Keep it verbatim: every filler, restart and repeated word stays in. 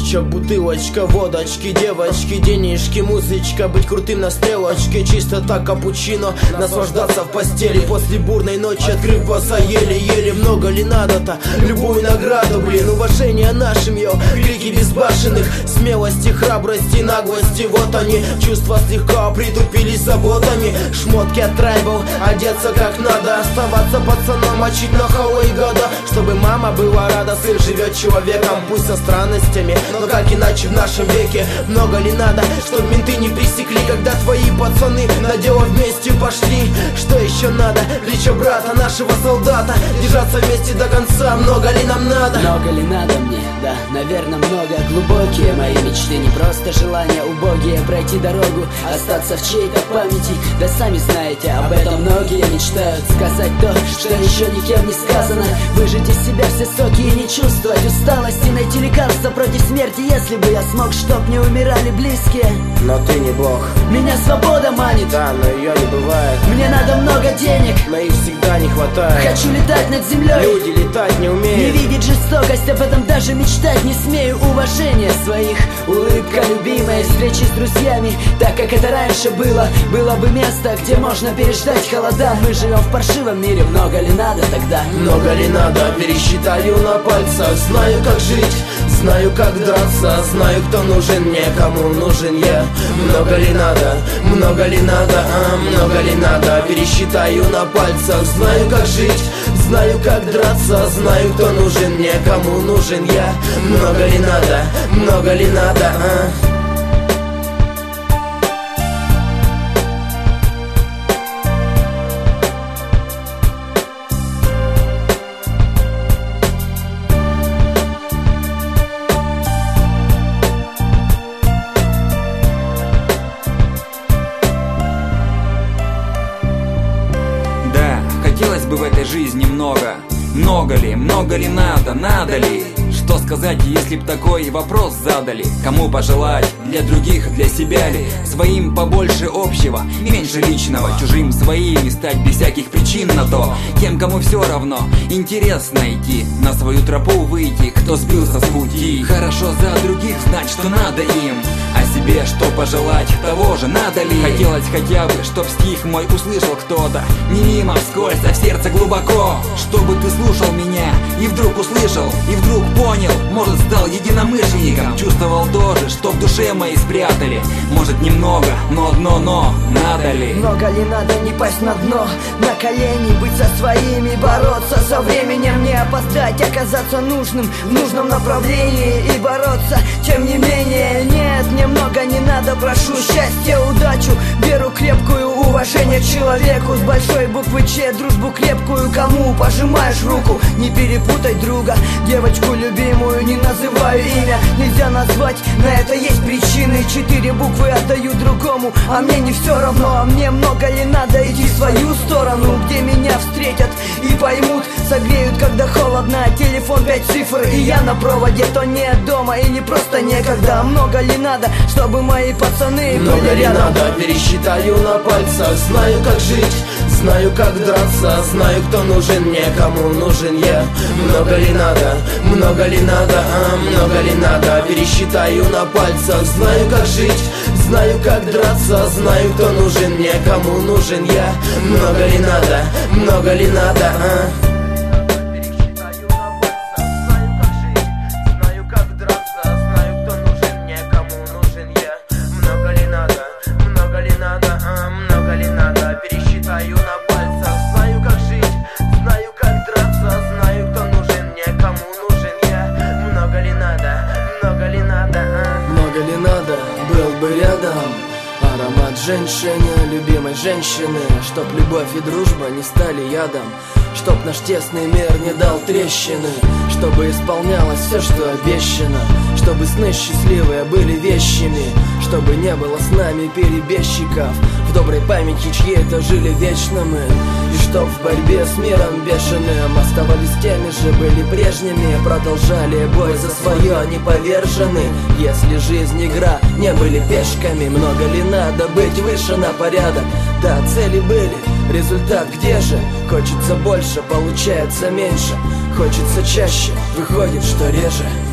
Кофеечек, бутылочка, водочки, девочки, денежки, музычка, быть крутым на стрелочке, чисто так капучино, наслаждаться в постели после бурной ночи, открыв глаза еле-еле. Много ли надо-то? Любую награду, блин, уважение нашим, йо, крики безбашенных, смелости, храбрости, наглости, вот они, чувства слегка притупились заботами, шмотки от трайбл, одеться как надо, оставаться пацаном, мочить на холо и года, чтобы мама была рада, сын живет человеком, пусть со странностями, но как иначе в нашем веке. Много ли надо, чтобы менты не пресекли, когда твои пацаны на дело вместе пошли? Что еще надо? Плечо брата, нашего солдата, держаться вместе до конца. Много ли нам надо? Много ли надо мне? Да, наверное, много. Глубокие мои мечты, не просто желания убогие, пройти дорогу, остаться в чьей-то памяти. Да сами знаете, об этом многие мечтают, сказать то, что еще никем не сказано, выжать из себя все соки и не чувствовать усталости, найти лекарства против смерти. Если бы я смог, чтоб не умирали близкие. Но ты не бог. Меня свобода манит. Да, но ее не бывает. Мне надо много денег, но их всегда не хватает. Хочу летать над землей. Люди летать не умеют. Не видеть жестокость, об этом даже мечтать не смею. Уважение своих, улыбка любимая, встречи с друзьями, так как это раньше было. Было бы место, где можно переждать холода. Мы живем в паршивом мире, много ли надо тогда? Много ли надо, пересчитаю на пальцах. Знаю, как жить, знаю, как драться, знаю, кто нужен мне, кому нужен я. Много ли надо, много ли надо, а много ли надо, пересчитаю на пальцах. Знаю, как жить, знаю, как драться, знаю, кто нужен мне, кому нужен я. Много ли надо, много ли надо, а? Хотелось бы в этой жизни много. Много ли, много ли надо, надо ли? Что сказать, если б такой вопрос задали? Кому пожелать? Для других, для себя ли? Своим побольше общего, меньше личного. Чужим своими стать без всяких причин на то. Тем, кому все равно, интересно идти, на свою тропу выйти, кто сбился с пути. Хорошо за других знать, что надо им, а себе что пожелать, того же надо ли? Хотелось хотя бы, чтоб стих мой услышал кто-то, не мимо, вскользь, а в сердце глубоко. Чтобы ты слушал меня и вдруг услышал, и вдруг понял, может стал единомышленником. Чувствовал тоже, что в душе моей спрятали. Может немного, но одно но, надо ли? Много ли надо не пасть на дно, на колени, быть со своими, бороться со временем, не опоздать, оказаться нужным в нужном направлении и бороться. Тем не менее, нет, мне много не надо, прошу счастья, удачу, веру крепкую, уважение к человеку с большой буквы Ч, дружбу крепкую, кому пожимаешь руку, не перепутай друга, девочку любимую, не называю имя, нельзя назвать, на это есть причины. Четыре буквы отдаю другому, а мне не все равно. А мне много ли надо идти в свою сторону, где меня встретят и поймут, согреют, когда холодно. Телефон пять цифр, и я на проводе, то нет дома или просто некогда. Много ли надо, чтобы мои пацаны много были ли рядом? надо, пересчитаю на пальцах. Знаю, как жить, знаю, как драться, знаю, кто нужен мне, кому нужен я. Много ли надо, много ли надо, а много ли надо, пересчитаю на пальцах. Знаю, как жить, знаю, как драться, знаю, кто нужен мне, кому нужен я. Много ли надо, много ли надо, а? Аромат женщины, любимой женщины, чтоб любовь и дружба не стали ядом, чтоб наш тесный мир не дал трещины, чтобы исполнялось все, что обещано, чтобы сны счастливые были вещами, чтобы не было с нами перебежчиков, в доброй памяти чьей-то жили вечно мы, и чтоб в борьбе с миром бешеным оставались теми же, были прежними, продолжали бой за свое, не повержены. Если жизнь игра, не были пешками. Много ли надо быть выше на порядок? Да, цели были, результат где же? Хочется больше, получается меньше, хочется чаще, выходит, что реже.